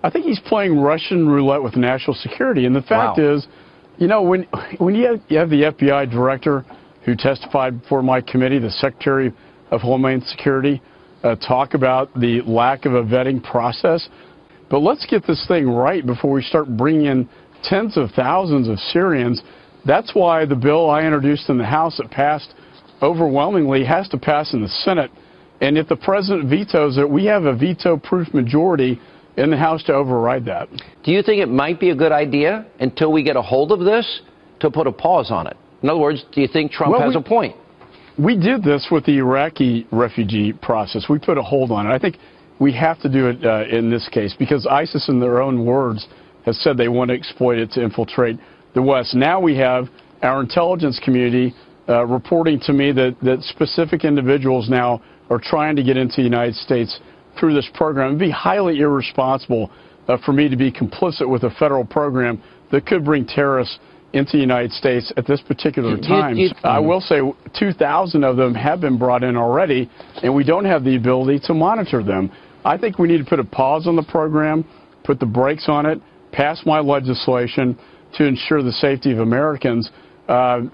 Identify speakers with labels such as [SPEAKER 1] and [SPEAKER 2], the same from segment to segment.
[SPEAKER 1] I think he's playing Russian roulette with national security. And the fact is, you know, when you have the FBI director who testified before my committee, the Secretary of Homeland Security, talk about the lack of a vetting process. But let's get this thing right before we start bringing in tens of thousands of Syrians. That's why the bill I introduced in the House that passed overwhelmingly has to pass in the Senate. And if the president vetoes it, we have a veto-proof majority in the House to override that.
[SPEAKER 2] Do you think it might be a good idea, until we get a hold of this, to put a pause on it? In other words, do you think Trump has a point?
[SPEAKER 1] We did this with the Iraqi refugee process. We put a hold on it. I think we have to do it in this case because ISIS, in their own words, has said they want to exploit it to infiltrate the West. Now we have our intelligence community reporting to me that specific individuals now are trying to get into the United States through this program. It would be highly irresponsible for me to be complicit with a federal program that could bring terrorists into the United States at this particular time. I will say 2,000 of them have been brought in already, and we don't have the ability to monitor them. I think we need to put a pause on the program, put the brakes on it, pass my legislation to ensure the safety of Americans. I've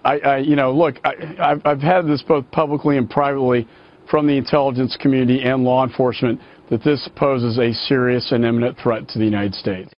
[SPEAKER 1] had this both publicly and privately from the intelligence community and law enforcement that this poses a serious and imminent threat to the United States.